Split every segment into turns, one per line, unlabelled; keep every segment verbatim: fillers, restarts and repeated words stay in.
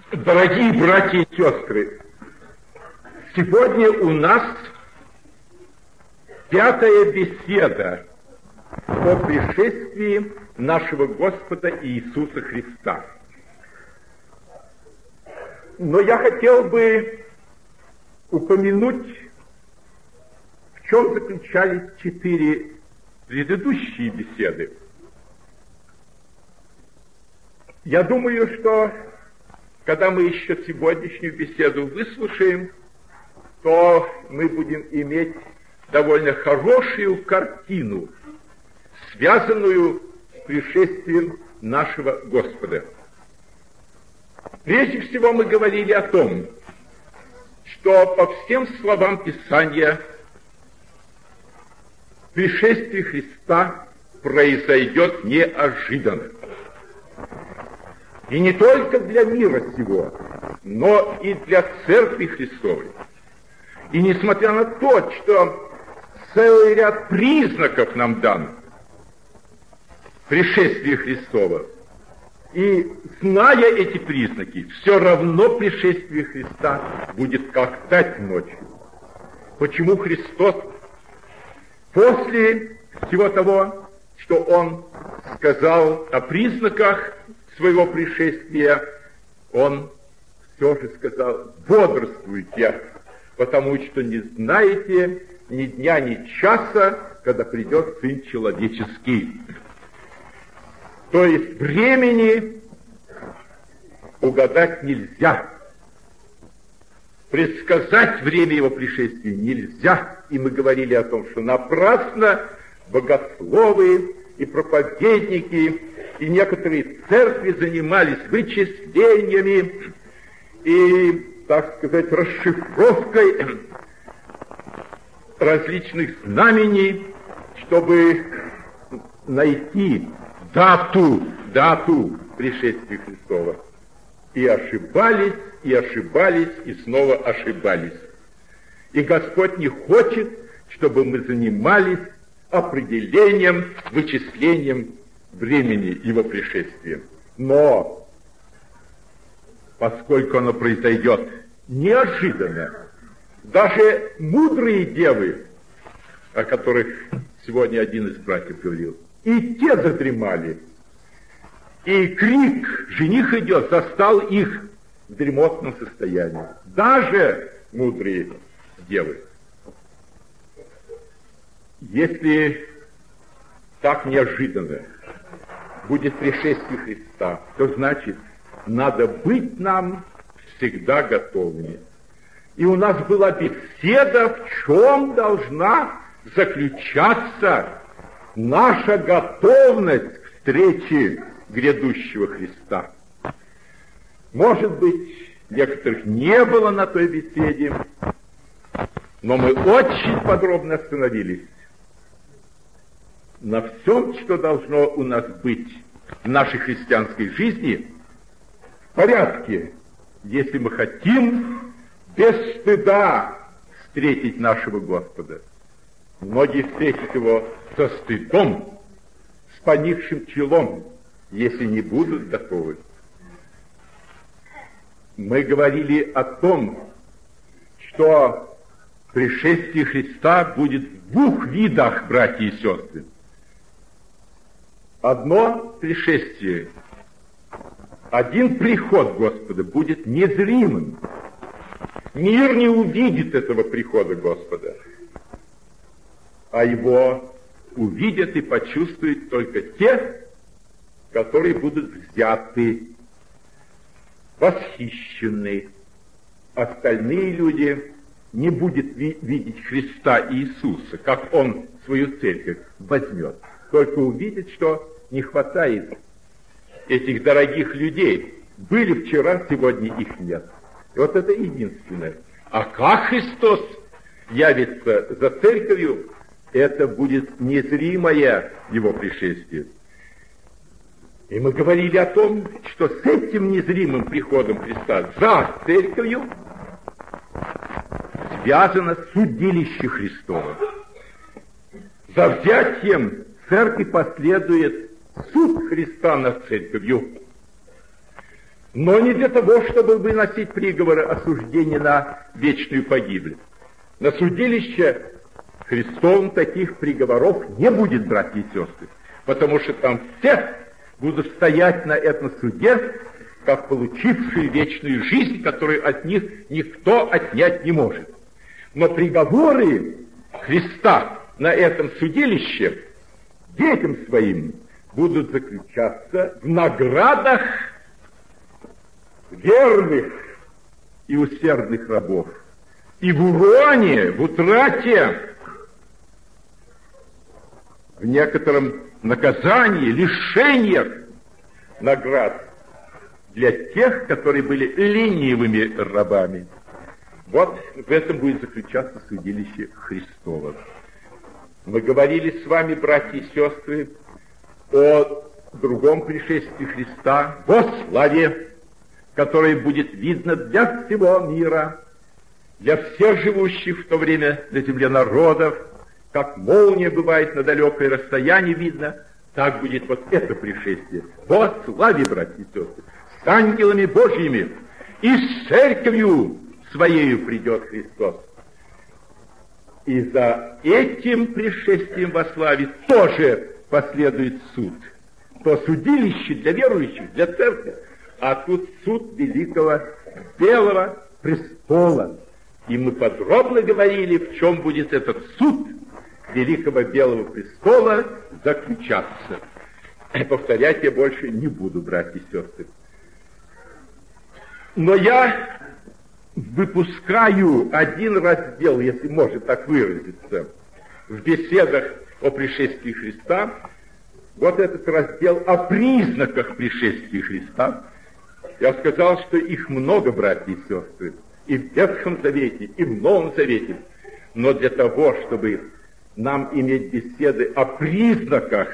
Дорогие братья и сестры, сегодня у нас пятая беседа о пришествии нашего Господа Иисуса Христа. Но я хотел бы упомянуть, в чем заключались четыре предыдущие беседы. Я думаю, что когда мы еще сегодняшнюю беседу выслушаем, то мы будем иметь довольно хорошую картину, связанную с пришествием нашего Господа. Прежде всего мы говорили о том, что по всем словам Писания пришествие Христа произойдет неожиданно. И не только для мира сего, но и для Церкви Христовой. И несмотря на то, что целый ряд признаков нам дан пришествия Христова, и зная эти признаки, все равно пришествие Христа будет как тать ночью. Почему Христос после всего того, что Он сказал о признаках своего пришествия, Он все же сказал: бодрствуйте, потому что не знаете ни дня, ни часа, когда придет Сын Человеческий. То есть времени угадать нельзя. Предсказать время Его пришествия нельзя. И мы говорили о том, что напрасно богословы и проповедники и некоторые церкви занимались вычислениями и, так сказать, расшифровкой различных знамений, чтобы найти дату, дату пришествия Христова. И ошибались, и ошибались, и снова ошибались. И Господь не хочет, чтобы мы занимались определением, вычислением времени Его пришествия. Но, поскольку оно произойдет неожиданно, даже мудрые девы, о которых сегодня один из братьев говорил, и те задремали. И крик «Жених идет!» застал их в дремотном состоянии. Даже мудрые девы. Если так неожиданно будет пришествие Христа, то значит, надо быть нам всегда готовыми. И у нас была беседа, в чем должна заключаться наша готовность к встрече грядущего Христа. Может быть, некоторых не было на той беседе, но мы очень подробно остановились на всем, что должно у нас быть в нашей христианской жизни в порядке, если мы хотим без стыда встретить нашего Господа. Многие встретят Его со стыдом, с поникшим челом, если не будут готовы. Мы говорили о том, что пришествие Христа будет в двух видах, братья и сестры. Одно пришествие, один приход Господа будет незримым. Мир не увидит этого прихода Господа, а его увидят и почувствуют только те, которые будут взяты, восхищены. Остальные люди не будут ви- видеть Христа Иисуса, как Он свою церковь возьмет. Только увидят, что не хватает этих дорогих людей. Были вчера, сегодня их нет. И вот это единственное. А как Христос явится за церковью, это будет незримое Его пришествие. И мы говорили о том, что с этим незримым приходом Христа за церковью связано судилище Христово. За взятием церкви последует суд Христа над церковью. но не для того, чтобы выносить приговоры осуждения на вечную погибель. На судилище Христовом таких приговоров не будет, братья и сестры, потому что там все будут стоять на этом суде, как получившие вечную жизнь, которую от них никто отнять не может. Но приговоры Христа на этом судилище детям своим будут заключаться в наградах верных и усердных рабов, и в уроне, в утрате, в некотором наказании, лишениях наград для тех, которые были ленивыми рабами. Вот в этом будет заключаться судилище Христово. Мы говорили с вами, братья и сестры, о другом пришествии Христа во славе, которое будет видно для всего мира, для всех живущих в то время на земле народов, как молния бывает на далекое расстояние видно, так будет вот это пришествие. Во славе, братья и сестры, с ангелами Божьими и с церковью своею придет Христос. И за этим пришествием во славе тоже последует суд. То судилище для верующих, для церкви, а тут суд великого белого престола. И мы подробно говорили, в чем будет этот суд великого белого престола заключаться. Повторять я больше не буду, братья и сестры. Но я выпускаю один раздел, если можно так выразиться, в беседах о пришествии Христа, вот этот раздел о признаках пришествия Христа. Я сказал, что их много, братья и сестры, и в Ветхом Завете, и в Новом Завете. Но для того, чтобы нам иметь беседы о признаках,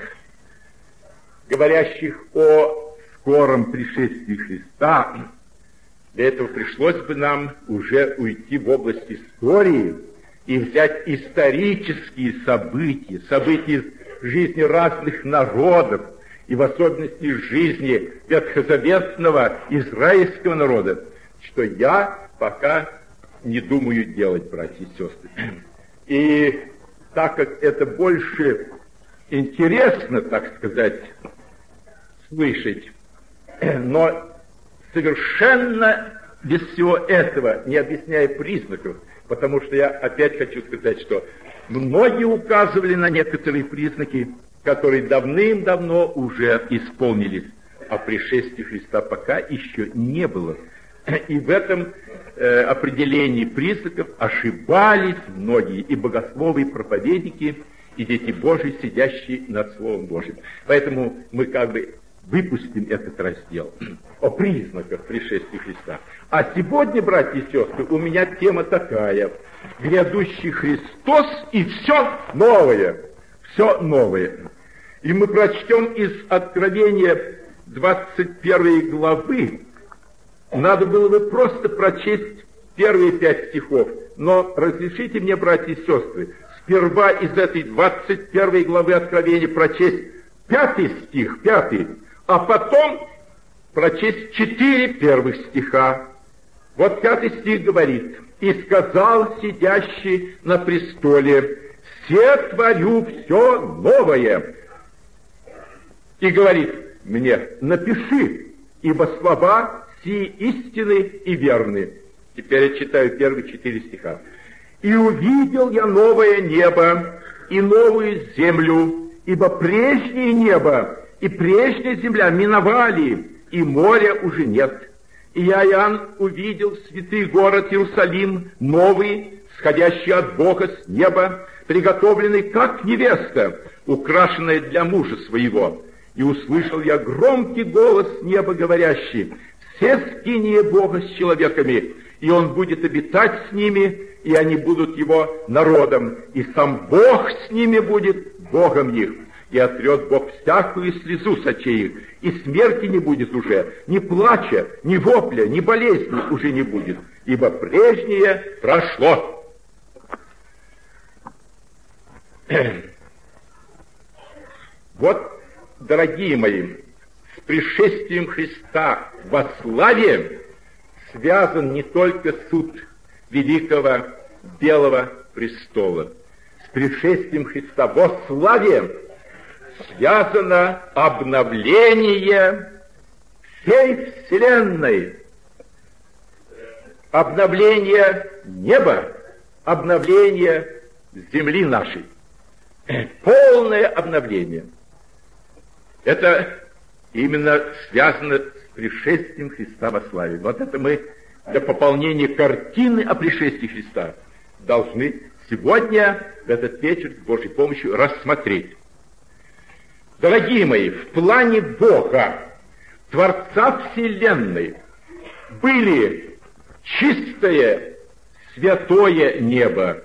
говорящих о скором пришествии Христа, для этого пришлось бы нам уже уйти в область истории и взять исторические события, события из жизни разных народов, и в особенности из жизни ветхозаветного израильского народа, что я пока не думаю делать, братья и сестры. И так как это больше интересно, так сказать, слышать, но совершенно без всего этого, не объясняя признаков, потому что я опять хочу сказать, что многие указывали на некоторые признаки, которые давным-давно уже исполнились, а пришествия Христа пока еще не было. И в этом э, определении признаков ошибались многие и богословы, и проповедники, и дети Божьи, сидящие над Словом Божьим. Поэтому мы как бы выпустим этот раздел о признаках пришествия Христа. А сегодня, братья и сестры, у меня тема такая: грядущий Христос и все новое. Все новое. И мы прочтем из Откровения двадцать первой главы. Надо было бы просто прочесть первые пять стихов. Но разрешите мне, братья и сестры, сперва из этой двадцать первой главы Откровения прочесть пятый стих, пятый, а потом прочесть четыре первых стиха. Вот пятый стих говорит: «И сказал сидящий на престоле: се творю все новое». И говорит мне: напиши, ибо слова сии истинны и верны. Теперь я читаю первые четыре стиха. «И увидел я новое небо и новую землю, ибо прежнее небо и прежняя земля миновали, и моря уже нет. И я, Иоанн, увидел святый город Иерусалим, новый, сходящий от Бога с неба, приготовленный как невеста, украшенная для мужа своего. И услышал я громкий голос неба, говорящий: все скиния Бога с человеками, и Он будет обитать с ними, и они будут Его народом, и сам Бог с ними будет Богом их. И отрет Бог всякую слезу с очей их, и смерти не будет уже, ни плача, ни вопля, ни болезни уже не будет, ибо прежнее прошло». Вот, дорогие мои, с пришествием Христа во славе связан не только суд великого Белого престола. С пришествием Христа во славе связано обновление всей вселенной, обновление неба, обновление земли нашей. Полное обновление. Это именно связано с пришествием Христа во славе. Вот это мы для пополнения картины о пришествии Христа должны сегодня, в этот вечер, с Божьей помощью, рассмотреть. Дорогие мои, в плане Бога, Творца Вселенной, были чистое, святое небо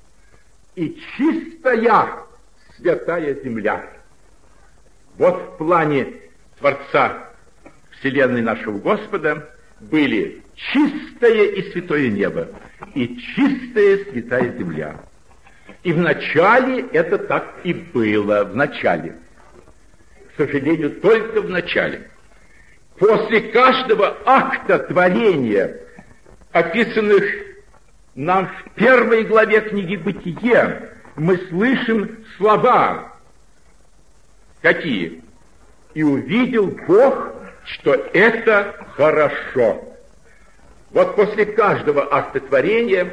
и чистая, святая земля. Вот в плане Творца Вселенной нашего Господа были чистое и святое небо и чистая святая земля. И вначале это так и было, в начале. К сожалению, только в начале. После каждого акта творения, описанных нам в первой главе книги «Бытие», мы слышим слова. Какие? «И увидел Бог, что это хорошо». Вот после каждого акта творения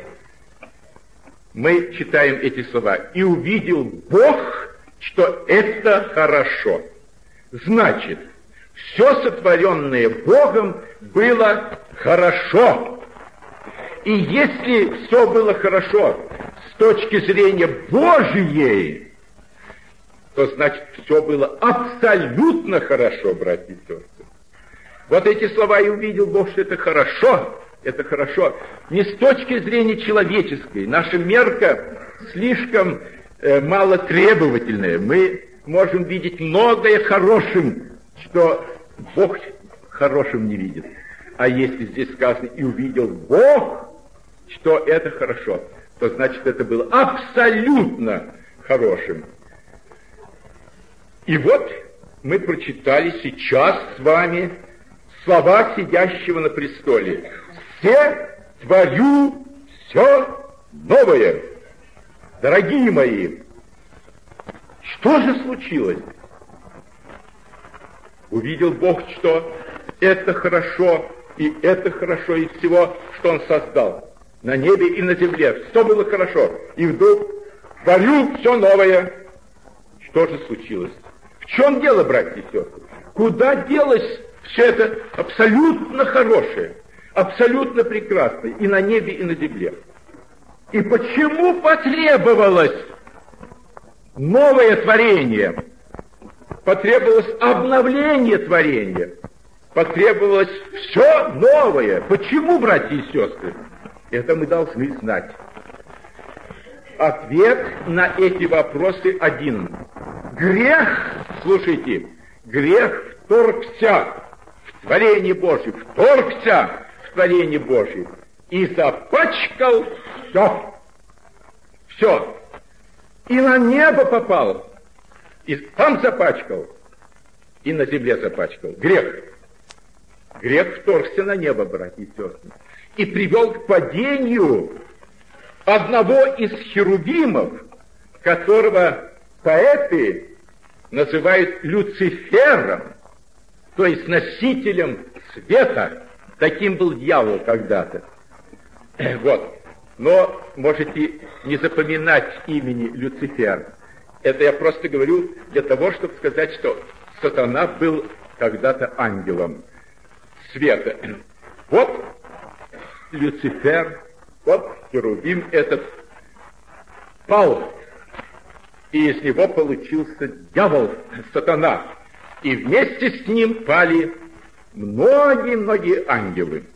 мы читаем эти слова. «И увидел Бог, что это хорошо». Значит, все сотворенное Богом было хорошо. И если все было хорошо с точки зрения Божией, то значит все было абсолютно хорошо, братья и сестры. Вот эти слова «и увидел Бог, что это хорошо», это хорошо не с точки зрения человеческой. Наша мерка слишком э, малотребовательная. Мы можем видеть многое хорошим, что Бог хорошим не видит. А если здесь сказано «и увидел Бог, что это хорошо», то значит это было абсолютно хорошим. И вот мы прочитали сейчас с вами слова сидящего на престоле. «Все творю все новое». Дорогие мои, что же случилось? Увидел Бог, что это хорошо, и это хорошо из всего, что Он создал. На небе и на земле все было хорошо. И вдруг творю все новое. Что же случилось? В чем дело, братья и сестры? Куда делось все это абсолютно хорошее, абсолютно прекрасное и на небе, и на земле? И почему потребовалось новое творение? Потребовалось обновление творения. Потребовалось все новое. Почему, братья и сестры? Это мы должны знать. Ответ на эти вопросы один. Грех, слушайте, грех вторгся в творение Божье, вторгся в творение Божье и запачкал все. Все. И на небо попал, и там запачкал, и на земле запачкал. Грех. Грех вторгся на небо, братья и сестры, и привел к падению одного из херувимов, которого поэты называют Люцифером, то есть носителем света. Таким был дьявол когда-то. Вот. Но можете не запоминать имени Люцифер. Это я просто говорю для того, чтобы сказать, что сатана был когда-то ангелом света. Вот Люцифер, вот херувим этот пал, и из него получился дьявол, сатана. И вместе с ним пали многие-многие ангелы.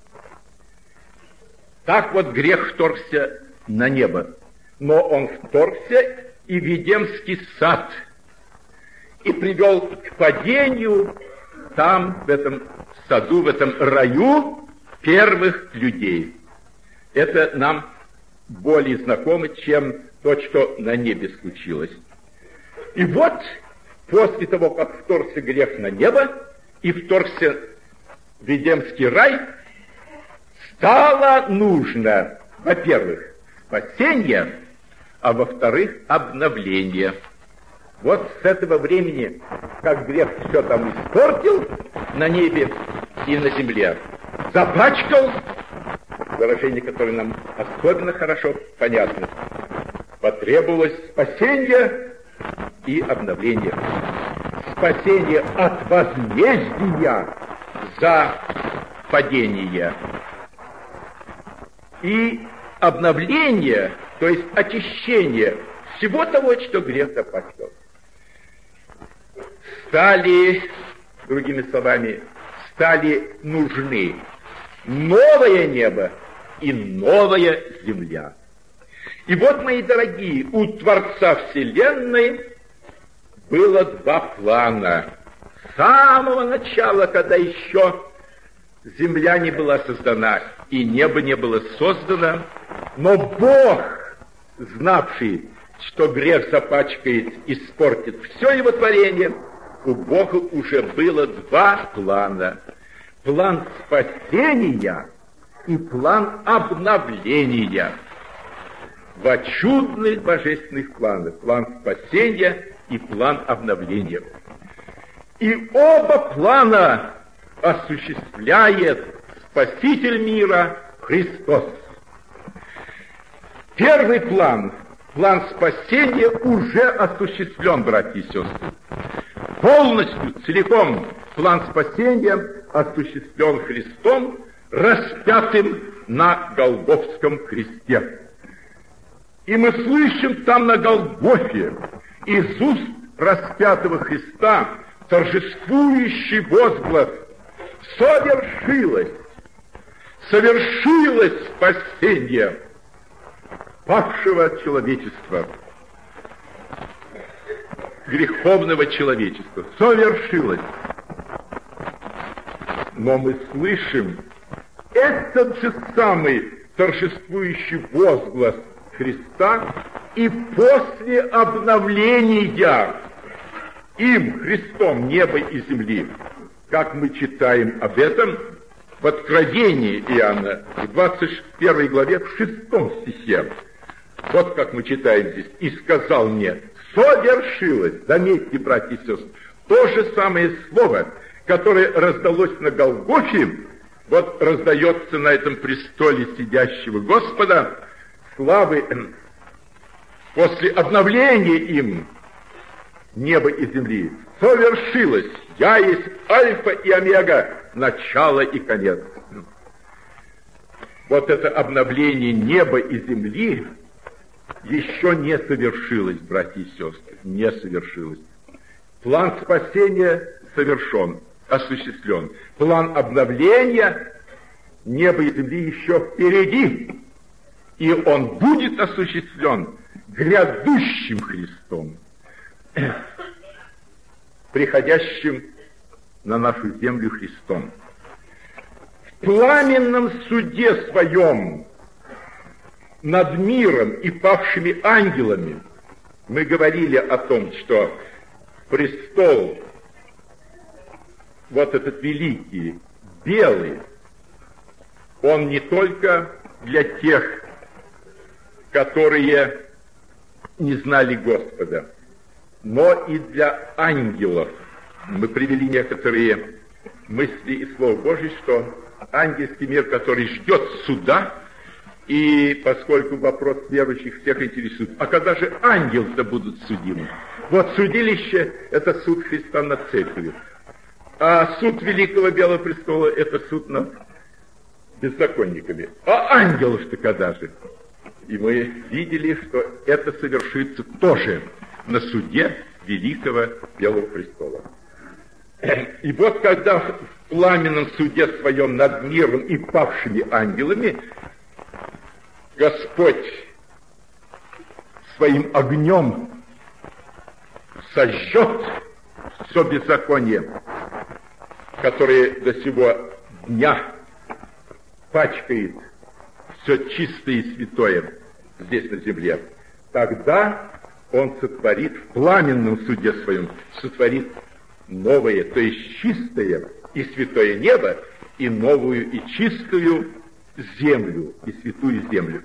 Так вот грех вторгся на небо. Но он вторгся и в Едемский сад, и привел к падению там, в этом саду, в этом раю первых людей. Это нам более знакомо, чем то, что на небе случилось. И вот, после того, как вторгся грех на небо, и вторгся в Эдемский рай, стало нужно, во-первых, спасение, а во-вторых, обновление. Вот с этого времени, как грех все там испортил на небе и на земле, запачкал, выражение, которое нам особенно хорошо понятно, потребовалось спасение и обновление. Спасение от возмездия за падение и обновление, то есть очищение всего того, что грех запачкал. Стали, другими словами, стали нужны новое небо и новая земля. И вот, мои дорогие, у Творца Вселенной было два плана. С самого начала, когда еще земля не была создана и небо не было создано, но Бог, знавший, что грех запачкает, испортит все его творение, у Бога уже было два плана. План спасения и план обновления. Два чудных божественных плана. План спасения и план обновления. И оба плана осуществляет Спаситель мира Христос. Первый план, план спасения, уже осуществлен, братья и сестры. Полностью, целиком план спасения осуществлен Христом, распятым на Голгофском кресте. И мы слышим там на Голгофе из уст распятого Христа торжествующий возглас: совершилось, совершилось спасение павшего человечества, греховного человечества. Совершилось. Но мы слышим этот же самый торжествующий возглас Христа и после обновления им, Христом, неба и земли. Как мы читаем об этом в Откровении Иоанна, в двадцать первой главе, в шестом стихе. Вот как мы читаем здесь. «И сказал мне, совершилось». Заметьте, братья и сестры, то же самое слово, которое раздалось на Голгофе, вот раздается на этом престоле сидящего Господа, славы, после обновления им неба и земли. Совершилось. Я есть Альфа и Омега, начало и конец. Вот это обновление неба и земли еще не совершилось, братья и сестры, не совершилось. План спасения совершен, осуществлен. План обновления неба и земли еще впереди. И он будет осуществлен грядущим Христом, приходящим на нашу землю Христом. В пламенном суде своем над миром и павшими ангелами мы говорили о том, что престол, вот этот великий, белый, он не только для тех, которые не знали Господа, но и для ангелов. Мы привели некоторые мысли и Слово Божие, что ангельский мир, который ждет суда, и поскольку вопрос верующих всех интересует, а когда же ангелы-то будут судимы? Вот судилище – это суд Христа над церковью, а суд Великого Белого Престола – это суд над беззаконниками. А ангелов-то когда же? И мы видели, что это совершится тоже на суде Великого Белого Престола. И вот когда в пламенном суде своем над миром и павшими ангелами Господь своим огнем сожжет все беззаконие, которое до сего дня пачкает все чистое и святое здесь на земле, тогда Он сотворит в пламенном суде своем, сотворит новое, то есть чистое и святое небо, и новую и чистую землю, и святую землю.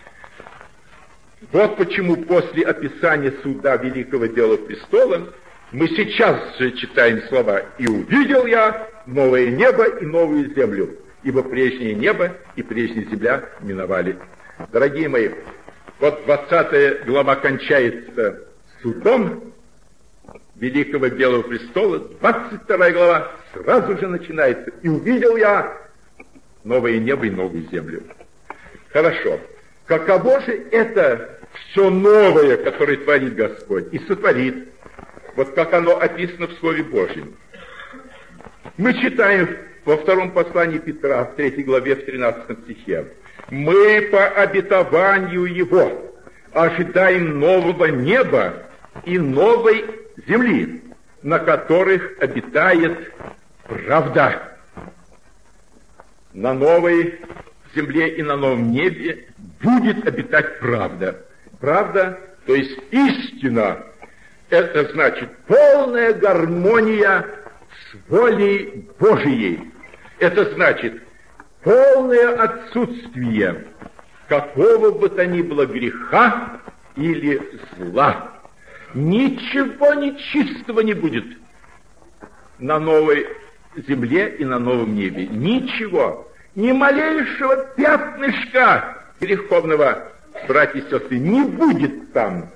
Вот почему после описания суда Великого Белого Престола мы сейчас же читаем слова «И увидел я новое небо и новую землю, ибо прежнее небо и прежняя земля миновали». Дорогие мои, вот двадцатая глава кончается судом Великого Белого Престола, двадцать вторая глава сразу же начинается «И увидел я новое небо и новую землю». Хорошо. Каково же это все новое, которое творит Господь и сотворит? Вот как оно описано в Слове Божьем. Мы читаем во втором послании Петра, в третьей главе, в тринадцатом стихе. «Мы по обетованию Его ожидаем нового неба и новой земли, на которых обитает правда». На новой земле и на новом небе будет обитать правда. Правда, то есть истина. Это значит полная гармония с волей Божией. Это значит полное отсутствие какого бы то ни было греха или зла. Ничего нечистого не будет на новой земле и на новом небе. Ничего. Ни малейшего пятнышка греховного, братья и сестры, не будет там.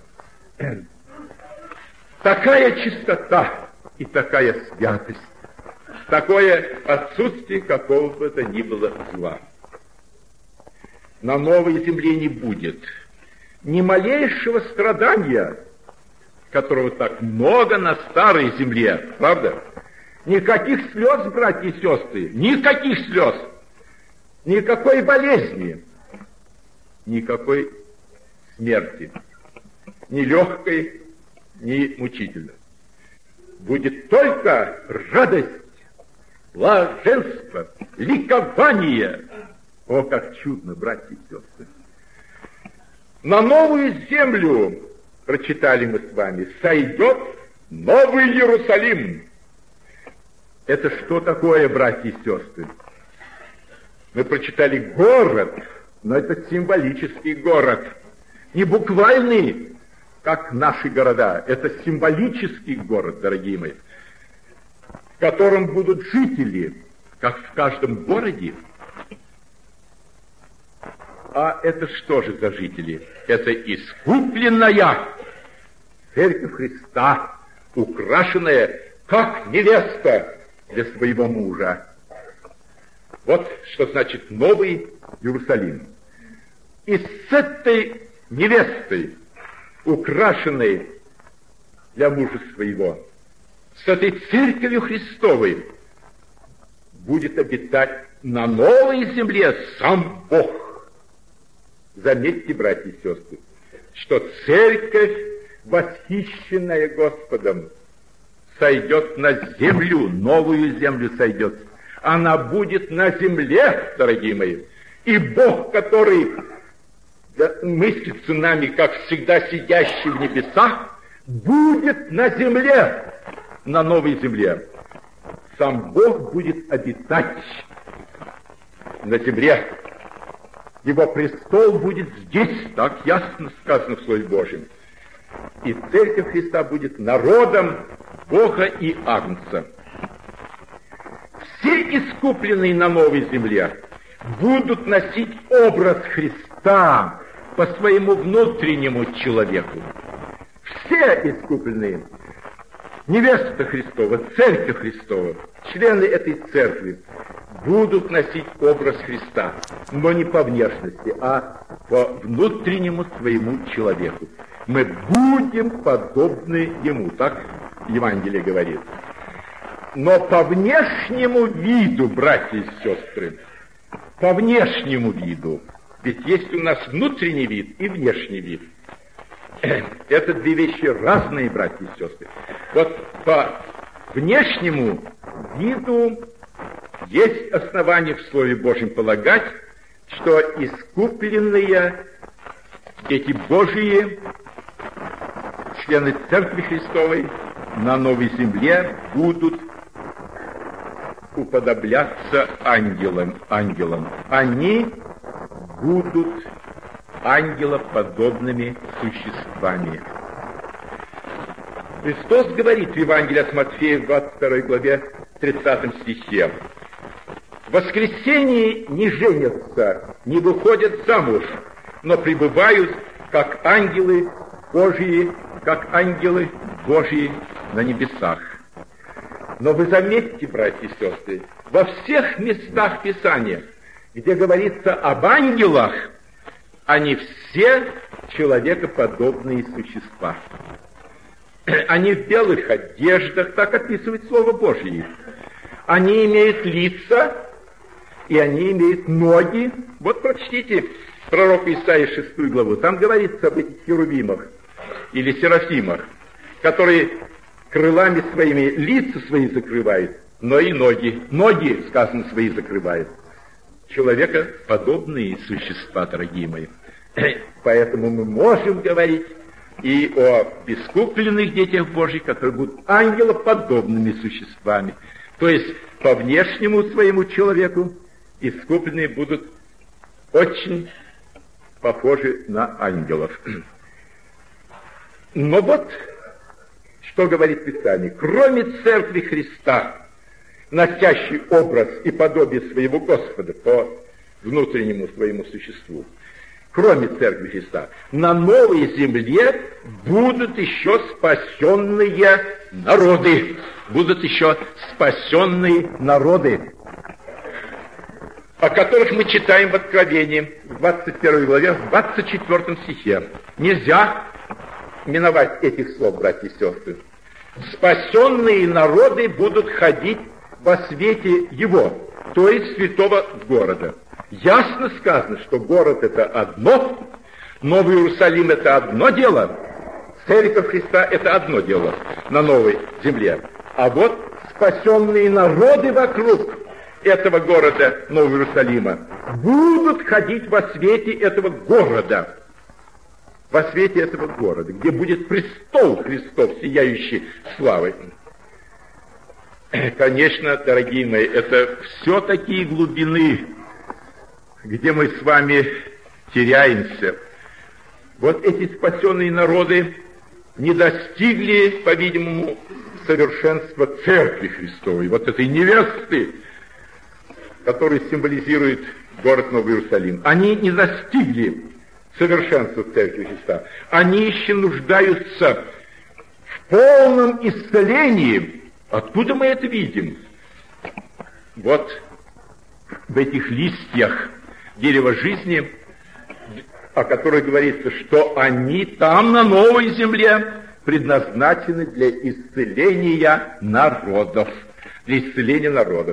Такая чистота и такая святость, такое отсутствие какого бы то ни было зла. На новой земле не будет ни малейшего страдания, которого так много на старой земле, правда? Никаких слез, братья и сестры, никаких слез, никакой болезни, никакой смерти, ни легкой, ни мучительной. Будет только радость, блаженство, ликование. О, как чудно, братья и сестры! На новую землю, прочитали мы с вами, сойдет Новый Иерусалим. Это что такое, братья и сестры? Мы прочитали город, но это символический город. Не буквальный, как наши города. Это символический город, дорогие мои, в котором будут жители, как в каждом городе. А это что же за жители? Это искупленная Церковь Христа, украшенная как невеста для своего мужа. Вот что значит Новый Иерусалим. И с этой невестой, украшенной для мужа своего, с этой Церковью Христовой будет обитать на новой земле сам Бог. Заметьте, братья и сестры, что Церковь, восхищенная Господом, сойдет на землю, новую землю сойдет. Она будет на земле, дорогие мои. И Бог, который мыслится нами, как всегда сидящий в небесах, будет на земле, на новой земле. Сам Бог будет обитать на земле. Его престол будет здесь, так ясно сказано в Слове Божьем. И Церковь Христа будет народом Бога и Агнца. Все искупленные на новой земле будут носить образ Христа по своему внутреннему человеку. Все искупленные, невеста Христова, Церковь Христова, члены этой церкви будут носить образ Христа, но не по внешности, а по внутреннему своему человеку. Мы будем подобны Ему, так Евангелие говорит. Но по внешнему виду, братья и сестры, по внешнему виду, ведь есть у нас внутренний вид и внешний вид. Это две вещи разные, братья и сестры. Вот по внешнему виду есть основания в Слове Божьем полагать, что искупленные дети Божьи, члены Церкви Христовой, на новой земле будут уподобляться ангелам, ангелам. Они будут ангелоподобными существами. Христос говорит в Евангелии от Матфея в двадцать второй главе тридцатом стихе: «В воскресенье не женятся, не выходят замуж, но пребывают, как ангелы Божьи, как ангелы Божьи на небесах». Но вы заметьте, братья и сестры, во всех местах Писания, где говорится об ангелах, они все человекоподобные существа. Они в белых одеждах, так описывает Слово Божье. Они имеют лица, и они имеют ноги. Вот прочтите пророка Исаии шестую главу. Там говорится об этих херувимах или серафимах, которые крылами своими лица свои закрывают, но и ноги. Ноги, сказано, свои закрывают. Человекоподобные существа, дорогие мои. Поэтому мы можем говорить и о бескупленных детях Божьих, которые будут ангелоподобными существами. То есть по внешнему своему человеку искупленные будут очень похожи на ангелов. Но вот что говорит Писание. Кроме Церкви Христа, носящей образ и подобие своего Господа по внутреннему своему существу, кроме Церкви Христа, на новой земле будут еще спасенные народы. Будут еще спасенные народы, о которых мы читаем в Откровении, в двадцать первой главе, в двадцать четвёртом стихе. Нельзя миновать этих слов, братья и сестры. Спасенные народы будут ходить во свете Его, то есть святого города. Ясно сказано, что город — это одно, Новый Иерусалим — это одно дело, Церковь Христа — это одно дело на новой земле. А вот спасенные народы вокруг этого города, Нового Иерусалима, будут ходить во свете этого города, во свете этого города, где будет престол Христов, сияющий славой. Конечно, дорогие мои, это все такие глубины, где мы с вами теряемся. Вот эти спасенные народы не достигли, по-видимому, совершенства Церкви Христовой, вот этой невесты, которая символизирует город Новый Иерусалим. Они не достигли совершенства Церкви Христа. Они еще нуждаются в полном исцелении. Откуда мы это видим? Вот в этих листьях дерева жизни, о которых говорится, что они там, на новой земле, предназначены для исцеления народов. Для исцеления народов.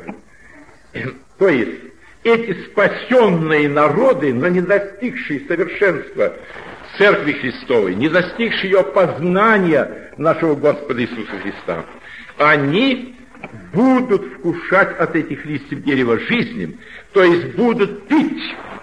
То есть, эти спасенные народы, но не достигшие совершенства Церкви Христовой, не достигшие ее познания нашего Господа Иисуса Христа, они будут вкушать от этих листьев дерева жизни, то есть будут пить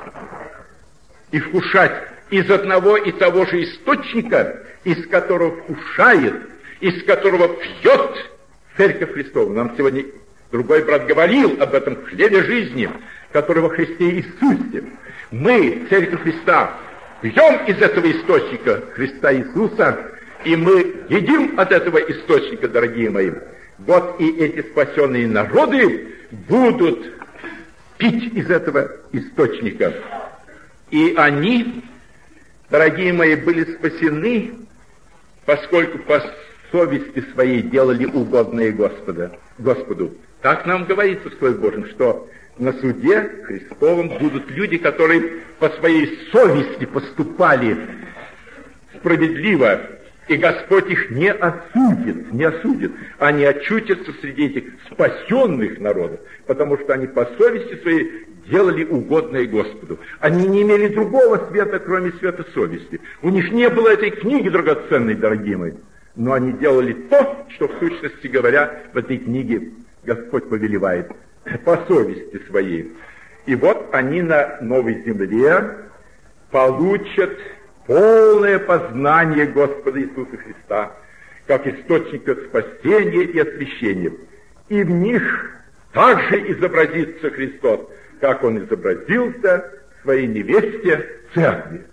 и вкушать из одного и того же источника, из которого вкушает, из которого пьет Церковь Христова. Нам сегодня другой брат говорил об этом хлебе жизни, который во Христе Иисусе. Мы, Церковь Христа, пьем из этого источника Христа Иисуса, и мы едим от этого источника, дорогие мои. Вот и эти спасенные народы будут пить из этого источника. И они, дорогие мои, были спасены, поскольку по совести своей делали угодное Господа, Господу. Так нам говорится в Слове Божьем, что на суде Христовом будут люди, которые по своей совести поступали справедливо, и Господь их не осудит, не осудит. Они очутятся среди этих спасенных народов, потому что они по совести своей делали угодное Господу. Они не имели другого света, кроме света совести. У них не было этой книги драгоценной, дорогие мои, но они делали то, что в сущности говоря в этой книге Господь повелевает по совести своей. И вот они на новой земле получат полное познание Господа Иисуса Христа, как источника спасения и освящения. И в них так же изобразится Христос, как Он изобразился в своей невесте церкви.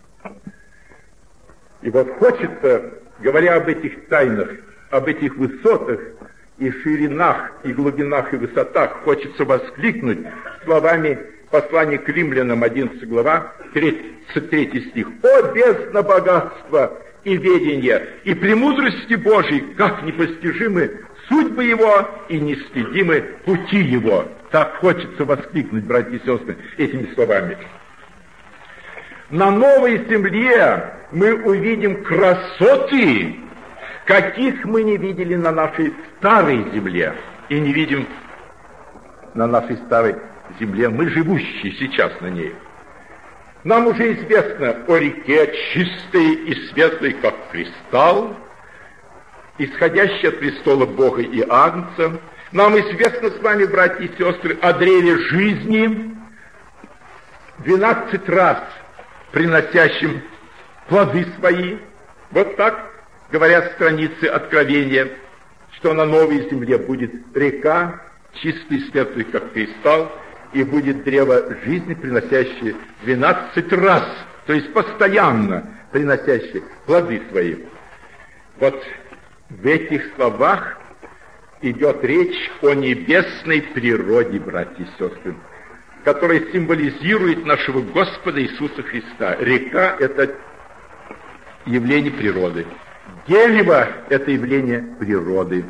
И вот хочется, говоря об этих тайнах, об этих высотах и ширинах, и глубинах, и высотах, хочется воскликнуть словами послания к римлянам, одиннадцатая глава, тридцать третий стих. «О, бездна богатства и ведения, и премудрости Божией, как непостижимы судьбы Его и неследимы пути Его». Так хочется воскликнуть, братья и сестры, этими словами. На новой земле мы увидим красоты, каких мы не видели на нашей старой земле, и не видим на нашей старой земле, мы живущие сейчас на ней. Нам уже известно о реке, чистой и светлой, как кристалл, исходящей от престола Бога и Агнца. Нам известно с вами, братья и сестры, о древе жизни, двенадцать раз приносящим плоды свои. Вот так говорят страницы Откровения, что на новой земле будет река, чистый и светлый, как кристалл, и будет древо жизни, приносящее двенадцать раз, то есть постоянно приносящее плоды свои. Вот в этих словах идет речь о небесной природе, братья и сестры, которая символизирует нашего Господа Иисуса Христа. Река — это явление природы. Дерево — это явление природы.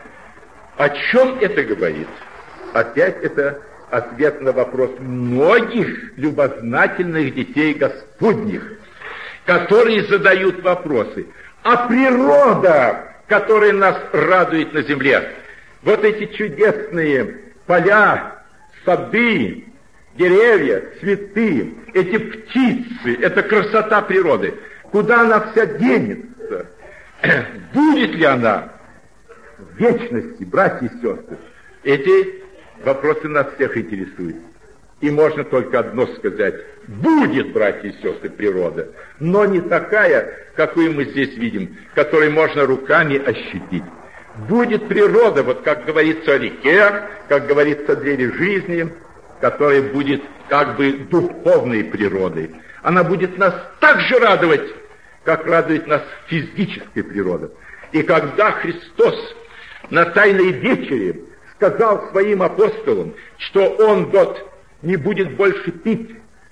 О чем это говорит? Опять это ответ на вопрос многих любознательных детей Господних, которые задают вопросы. А природа, которая нас радует на земле, вот эти чудесные поля, сады, деревья, цветы, эти птицы, это красота природы. Куда она вся денется? Будет ли она в вечности, братья и сестры? Эти вопросы нас всех интересуют. И можно только одно сказать. Будет, братья и сестры, природа, но не такая, какую мы здесь видим, которую можно руками ощутить. Будет природа, вот как говорится о реке, как говорится о древе жизни, которая будет как бы духовной природой. Она будет нас так же радовать, как радует нас физическая природа. И когда Христос на Тайной вечере сказал своим апостолам, что Он вот не будет больше пить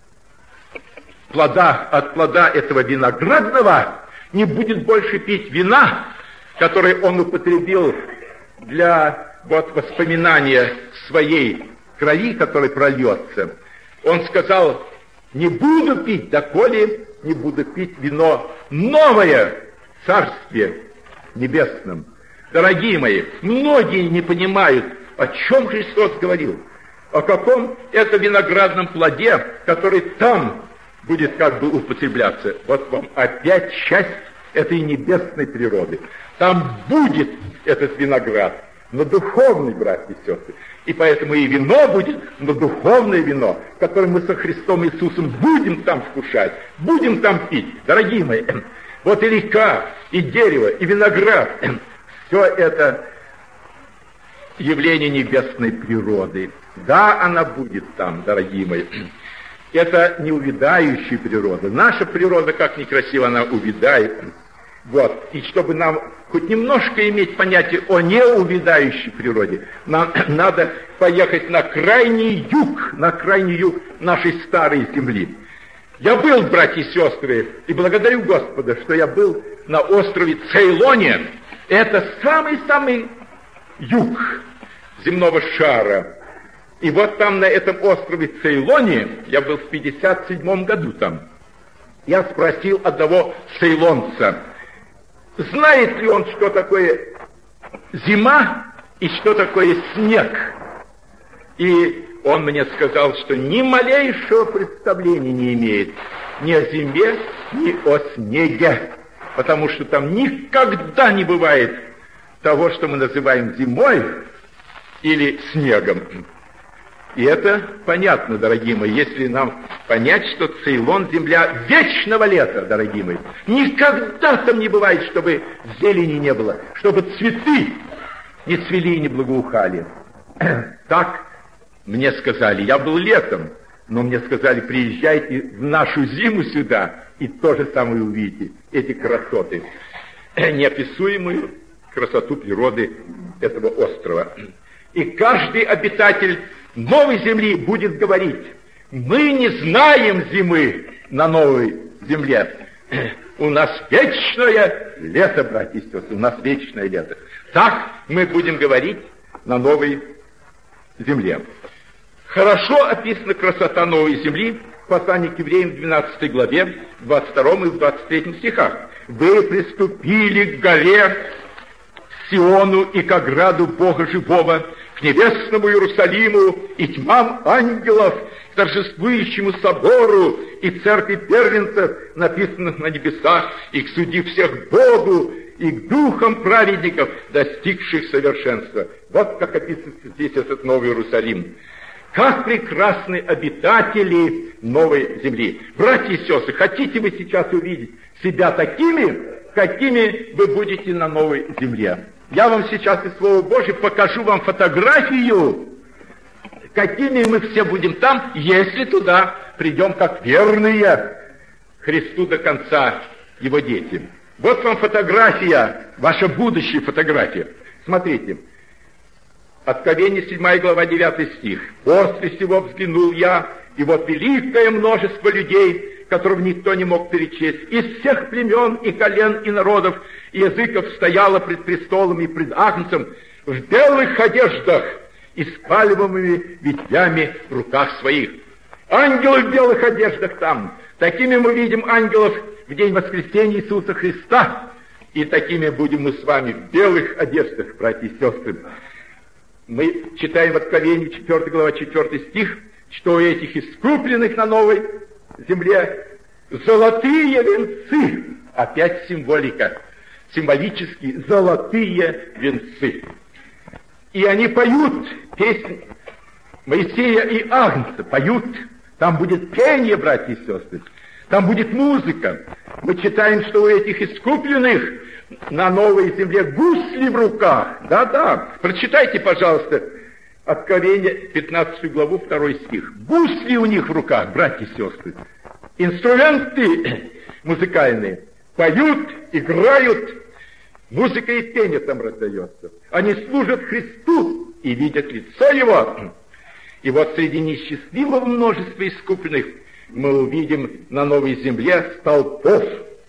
плода от плода этого виноградного, не будет больше пить вина, которое Он употребил для вот воспоминания своей крови, которая прольется. Он сказал: не буду пить, доколе не буду пить вино новое в Царстве Небесном. Дорогие мои, многие не понимают, о чем Христос говорил, о каком это виноградном плоде, который там будет как бы употребляться. Вот вам опять часть этой небесной природы. Там будет этот виноград, но духовный, братья и сестры. И поэтому и вино будет, но духовное вино, которое мы со Христом Иисусом будем там вкушать, будем там пить. Дорогие мои, вот и река, и дерево, и виноград, все это явление небесной природы. Да, она будет там, дорогие мои. Это не увядающая природа. Наша природа, как ни красиво, она увядает. Вот. И чтобы нам хоть немножко иметь понятие о неувядающей природе, нам надо поехать на крайний юг, на крайний юг нашей старой земли. Я был, братья и сестры, и благодарю Господа, что я был на острове Цейлоне. Это самый-самый юг земного шара. И вот там, на этом острове Цейлоне, я был в пятьдесят седьмом году там, я спросил одного цейлонца, знает ли он, что такое зима и что такое снег. И он мне сказал, что ни малейшего представления не имеет ни о зиме, ни о снеге, потому что там никогда не бывает того, что мы называем зимой или снегом. И это понятно, дорогие мои, если нам понять, что Цейлон — земля вечного лета, дорогие мои. Никогда там не бывает, чтобы зелени не было, чтобы цветы не цвели и не благоухали. Так Мне сказали, я был летом, но мне сказали, приезжайте в нашу зиму сюда, и то же самое увидите, эти красоты, неописуемую красоту природы этого острова. И каждый обитатель новой земли будет говорить, мы не знаем зимы на новой земле. У нас вечное лето, братья и сестры, у нас вечное лето. Так мы будем говорить на новой земле. Хорошо описана красота новой земли в послании к евреям в двенадцатой главе, в двадцать втором и в двадцать третьем стихах. Вы приступили к горе Сиону и к ограду Бога живого, к небесному Иерусалиму и тьмам ангелов, к торжествующему собору и церкви первенцев, написанных на небесах, и к суде всех Богу, и к духам праведников, достигших совершенства. Вот как описывается здесь этот новый Иерусалим. Как прекрасны обитатели новой земли. Братья и сестры, хотите вы сейчас увидеть себя такими, какими вы будете на новой земле? Я вам сейчас из Слова Божьего покажу вам фотографию, какими мы все будем там, если туда придем как верные Христу до конца Его дети. Вот вам фотография, ваша будущая фотография. Смотрите. Откровение седьмая глава, девятый стих. «После всего взглянул я, и вот великое множество людей, которых никто не мог перечесть, из всех племен и колен и народов и языков стояло пред престолом и пред Агнцем в белых одеждах и с пальмовыми ветвями в руках своих». Ангелы в белых одеждах там. Такими мы видим ангелов в день воскресения Иисуса Христа. И такими будем мы с вами в белых одеждах, братья и сестры. Мы читаем в Откровении четвёртая глава, четвёртый стих, что у этих искупленных на новой земле золотые венцы, опять символика, символически золотые венцы. И они поют песнь Моисея и Агнца, поют, там будет пение, братья и сестры, там будет музыка. Мы читаем, что у этих искупленных на новой земле гусли в руках. Да-да, прочитайте, пожалуйста, Откровение, пятнадцатую главу, второй стих. Гусли у них в руках, братья и сестры. Инструменты музыкальные. Поют, играют. Музыка и пение там раздается. Они служат Христу и видят лицо Его. И вот среди несчастливого множества искупленных мы увидим на новой земле столпов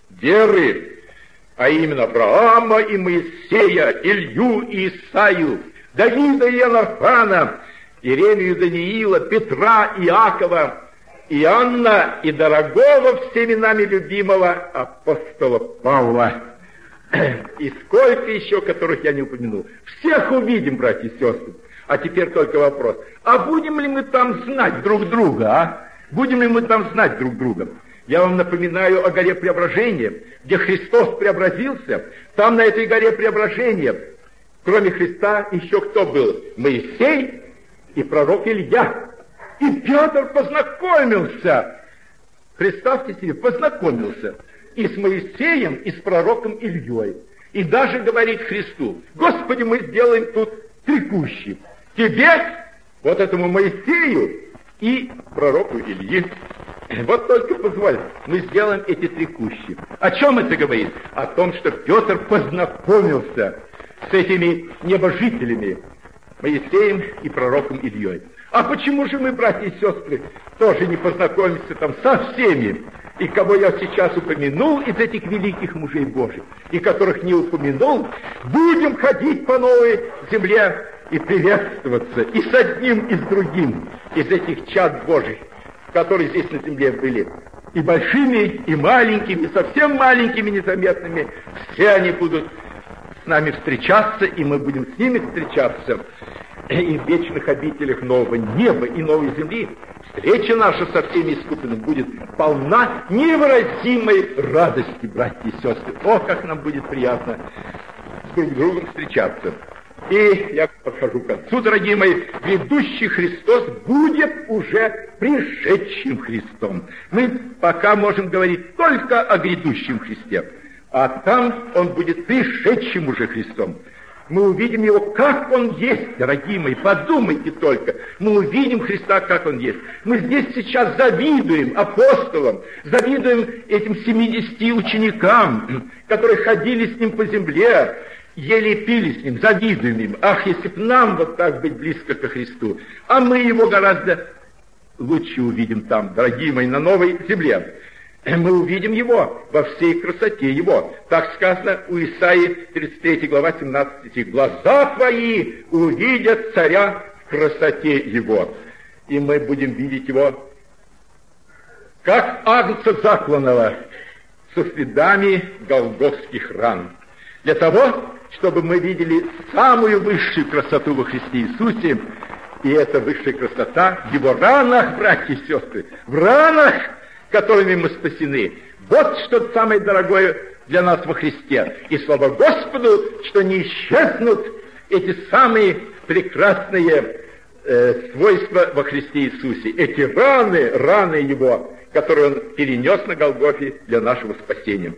веры, а именно Авраама и Моисея, Илью и Исаию, Давида и Иоаннафана, Иеремию, Даниила, Петра, Иакова, Иоанна и дорогого всеми нами любимого апостола Павла. И сколько еще, которых я не упомянул. Всех увидим, братья и сестры. А теперь только вопрос, а будем ли мы там знать друг друга, а? Будем ли мы там знать друг друга? Я вам напоминаю о горе Преображения, где Христос преобразился. Там на этой горе Преображения, кроме Христа, еще кто был? Моисей и пророк Илья. И Петр познакомился. Представьте себе, познакомился и с Моисеем, и с пророком Ильей. И даже говорит Христу: Господи, мы сделаем тут три кущи. Тебе, вот этому Моисею и пророку Ильи. Вот только позволь, мы сделаем эти три кущи. О чем это говорит? О том, что Петр познакомился с этими небожителями, Моисеем и пророком Ильей. А почему же мы, братья и сестры, тоже не познакомимся там со всеми, и кого я сейчас упомянул из этих великих мужей Божьих, и которых не упомянул, будем ходить по новой земле и приветствоваться и с одним, и с другим из этих чад Божьих, которые здесь на земле были, и большими, и маленькими, совсем маленькими, незаметными, все они будут с нами встречаться, и мы будем с ними встречаться, и в вечных обителях нового неба и новой земли встреча наша со всеми искупленными будет полна невыразимой радости, братья и сестры. О, как нам будет приятно с друг другом встречаться. И я подхожу к концу, дорогие мои. Грядущий Христос будет уже пришедшим Христом. Мы пока можем говорить только о грядущем Христе, а там Он будет пришедшим уже Христом. Мы увидим Его, как Он есть, дорогие мои, подумайте только. Мы увидим Христа, как Он есть. Мы здесь сейчас завидуем апостолам, завидуем этим семидесяти ученикам, которые ходили с Ним по земле, ели и пили с Ним, завидуем им. Ах, если б нам вот так быть близко ко Христу, а мы Его гораздо лучше увидим там, дорогие мои, на новой земле. Мы увидим Его во всей красоте Его. Так сказано у Исаии, тридцать третья глава, семнадцатый стих. «Глаза твои увидят царя в красоте Его». И мы будем видеть Его, как агнца закланного, со следами голгофских ран. Для того, чтобы мы видели самую высшую красоту во Христе Иисусе, и эта высшая красота в Его ранах, братья и сестры, в ранах, которыми мы спасены. Вот что самое дорогое для нас во Христе. И слава Господу, что не исчезнут эти самые прекрасные э, свойства во Христе Иисусе. Эти раны, раны Его, которые Он перенес на Голгофе для нашего спасения.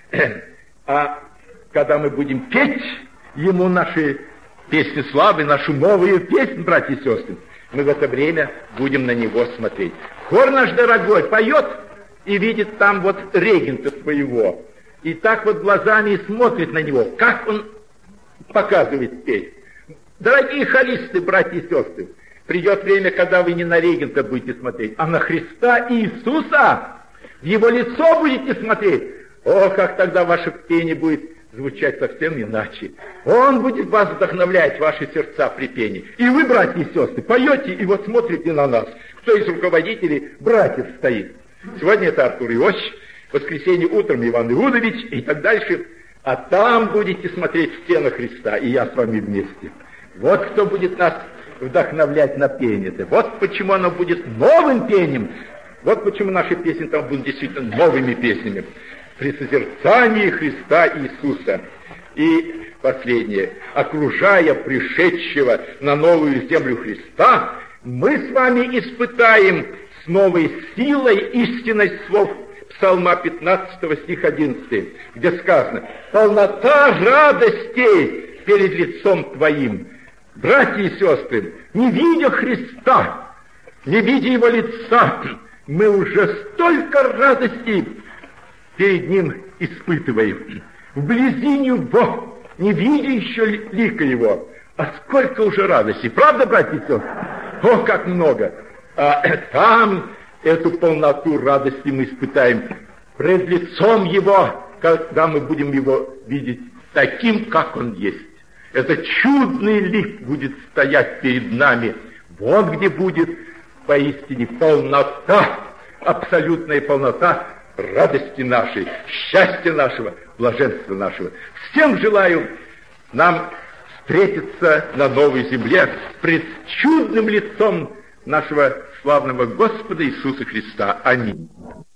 А когда мы будем петь Ему наши песни славы, нашу новую песнь, братья и сестры, мы в это время будем на Него смотреть. Хор наш дорогой поет и видит там вот регента своего. И так вот глазами смотрит на него, как он показывает петь. Дорогие хористы, братья и сестры, придет время, когда вы не на регента будете смотреть, а на Христа Иисуса. В Его лицо будете смотреть. О, как тогда ваше пение будет звучать совсем иначе. Он будет вас вдохновлять, ваши сердца при пении. И вы, братья и сестры, поете и вот смотрите на нас. Кто из руководителей братьев стоит? Сегодня это Артур Иосифович, в воскресенье утром Иван Иудович и так дальше. А там будете смотреть в тело Христа, и я с вами вместе. Вот кто будет нас вдохновлять на пение-то. Вот почему оно будет новым пением. Вот почему наши песни там будут действительно новыми песнями. При созерцании Христа Иисуса. И последнее. Окружая пришедшего на новую землю Христа, мы с вами испытаем с новой силой истинность слов Псалма пятнадцатого, стих одиннадцатый, где сказано: «Полнота радостей перед лицом Твоим». Братья и сестры, не видя Христа, не видя Его лица, мы уже столько радости перед Ним испытываем. Вблизи Него, не видя еще лика Его, а сколько уже радости. Правда, братья и сестры? О, как много! А там эту полноту радости мы испытаем пред лицом Его, когда мы будем Его видеть таким, как Он есть. Это чудный лик будет стоять перед нами. Вот где будет поистине полнота, абсолютная полнота радости нашей, счастья нашего, блаженства нашего. Всем желаю нам встретиться на новой земле пред чудным лицом нашего славного Господа Иисуса Христа. Аминь.